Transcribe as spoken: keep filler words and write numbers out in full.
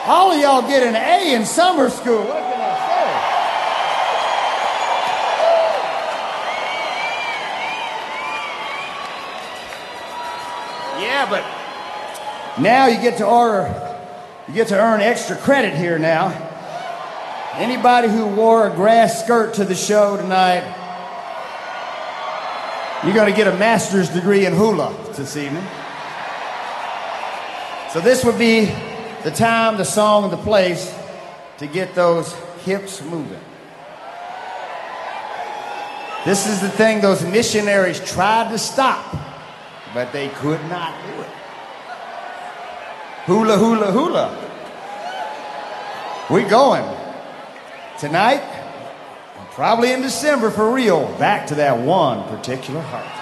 All of y'all get an A in summer school. What can I say? Yeah, but now you get to order, you get to earn extra credit here now. Anybody who wore a grass skirt to the show tonight, you're going to get a master's degree in hula this evening. So this would be the time, the song, and the place to get those hips moving. This is the thing those missionaries tried to stop, but they could not do it. Hula, hula, hula. We going. Tonight, probably in December for real, back to that one particular heart.